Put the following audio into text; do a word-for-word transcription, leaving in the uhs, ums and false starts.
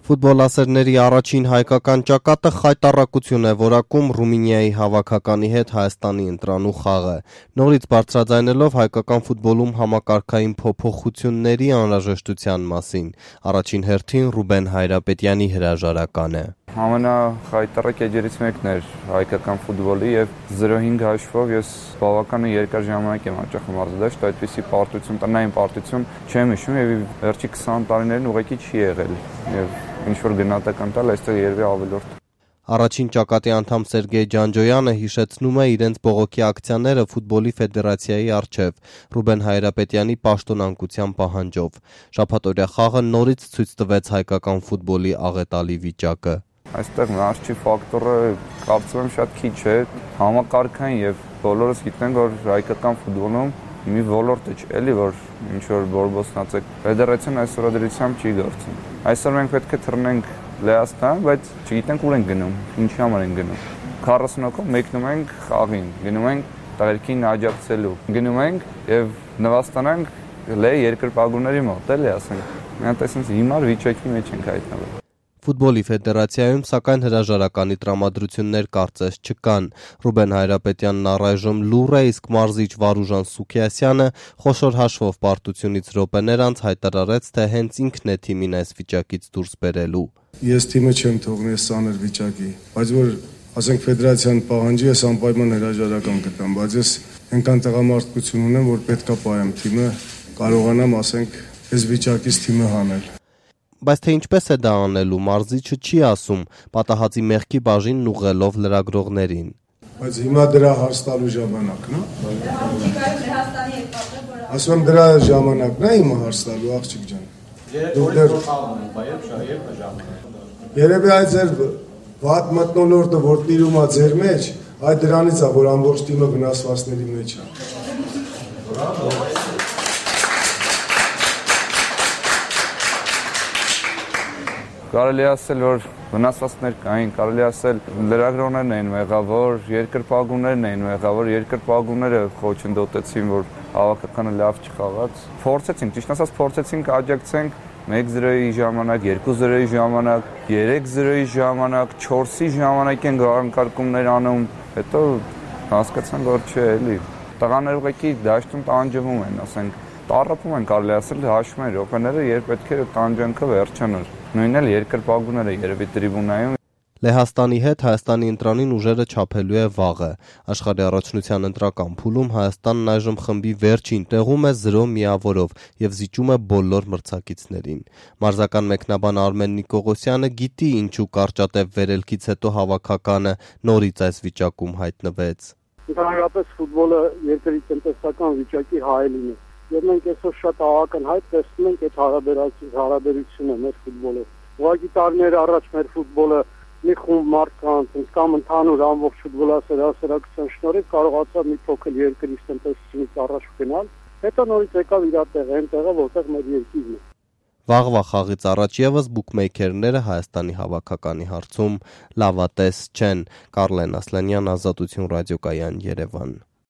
Ֆուտբոլասերների առաջին հայկական ճակատը խայտառակություն է որակում Ռումինիայի հավաքականի հետ Հայաստանի ընտրանու խաղը։ Նորից բարձրաձայնելով հայկական ֆուտբոլում համակարգային փոփոխությունների անհրաժեշտության մասին, առաջին հերթին Ռուբեն Հայրապետյանի հրաժարականը։ Ամենախայտառակ էջերից մեկն էր հայկական ֆուտբոլի եւ զրո հինգ հաշվով ես բավականին երկար ժամանակ եմ հաճախում արձանագրել, այդպիսի պարտություն, տնային պարտություն չեմ հիշում եւ վերջի քսան տարիներին ուղղակի չի եղել եւ ինչ որ գնահատական տալ այստեղ երևի ավելորդ։ Առաջին ճակատի անդամ Սերգեյ Ջանջոյանը հիշեցնում է իրենց բողոքի ակցիաները ֆուտբոլի ֆեդերացիայի առջև Ռուբեն Հայրապետյանի պաշտոնանկության պահանջով։ Շաբաթօրյա խաղը նորից ցույց տվեց հայկական ֆուտբոլի աղետալի վիճակը։ Այստեղ մարտի ֆակտորը կարծում եմ շատ քիչ է, համակարգային եւ բոլորս գիտենք, որ հայկական ֆուտբոլում մի ոլորտ է, էլի որ ինչ որ բորբոսնած է։ Ֆեդերացիան այս օրադրությամբ չի գործում։ Այսօր մենք պետք է թռնենք Լեհաստան, բայց չգիտենք ուր են գնում, ինչի համար են գնում։ քառասուն հոգով մեկնում ենք խաղին, գնում ենք տարերքին աջակցելու։ Գնում ենք եւ նվաստանանք լե երկրպագուների մոտ, էլի ասենք։ Մենք այսպես հիմար վիճակի մեջ ենք հայտնվել։ Ֆուտբոլի ֆեդերացիայում սակայն հրաժարականի տրամադրություններ կարծես չկան։ Ռուբեն Հայրապետյանն առայժմ լուռ է, իսկ մարզիչ Վարուժան Սուքիասյանը խոշոր հաշվով պարտությունից րոպեներ անց հայտարարեց, թե հենց ինքն է թիմին այս վիճակից դուրս բերելու։ Ես թիմը չեմ թողնի այս սաներ վիճակի, բայց որ ասենք ֆեդերացիան պահանջի, ես անպայման հրաժարական կտամ, բայց ես այնքան տղամարդկություն ունեմ, որ պետքա պահեմ թիմը, կարողանամ, ասենք, այս վիճակից թիմը հանել։ Բայց թե ինչպես է դա անելու, մարզիչը չի ասում, պատահածի մեղքի բաժինն ուղղելով լրագրողներին։ Բայց հիմա դրա հարց տալու ժամանակն է։ Ասում եմ դրա ժամանակն է հիմա հարց տալու, աղջիկ ջան։ Երևի այդ ձեր վատ մթնոլորտը, որ տիրում է ձեր մեջ, այդ դրանից է, որ ամբողջ թիմը վնասվածքների մեջ է։ Կարելի ասել, որ վնասվածքներ կային, կարելի ասել լրագրողներն էին մեղավոր, երկրպագուներն էին մեղավոր, երկրպագուները խոչընդոտեցին, որ հավաքականը լավ չխաղաց։ Փորձեցինք, ճիշտ ասած, փորձեցինք աջակցենք մեկ զրոյի ժամանակ, երկու զրոյի ժամանակ, երեք զրոյի ժամանակ, չորսի ժամանակ են անկարգումներ անում, հետո հասկացանք, որ չէ, էլի։ Տղաները ուղղակի դաշտում տանջվում են, ասենք, տառապում են, կարելի ասել, հաշվում են րոպեները, երբ պետք է տանջանքը վերջանար։ Նույնն էլ երկրպագուները երևի տրիբունայում։ Լեհաստանի հետ Հայաստանի ընտրանին ուժերը չափելու է վաղը։ Աշխարհի առաջնության ընտրական փուլում Հայաստանն այժմ խմբի վերջին տեղում է զրո միավորով եւ զիջում է բոլոր մրցակիցներին։ Մարզական մեկնաբան Արմեն Նիկողոսյանը գիտի ինչու կարճատև վերելքից հետո հավաքականը նորից այս վիճակում հայտնվեց։ Ընդհանրապես ֆուտբոլը երկրի տնտեսական վիճակի հայելին է։ Եվ մենք այսօր շատ ահական տեսնում ենք այդ հարաբերությունը մեր ֆուտբոլը։ Ուղղակի տարիներ առաջ մեր ֆուտբոլը մի խումբ մարդկանց կամ ընդհանուր ամբողջ ֆուտբոլասեր հասարակության շնորհիվ կարողացավ մի փոքր երկրի տնտեսությունից առաջ գնալ, հետո նորից եկավ իր տեղը, այն տեղը, որտեղ մեր երկիրն է։ Վաղվա խաղից առաջ եւս բուքմեյքերները Հայաստանի հավաքականի հարցում լավատես չեն։ Կարլեն Ասլանյան, Ազատություն ռադիոկայան, Երևան։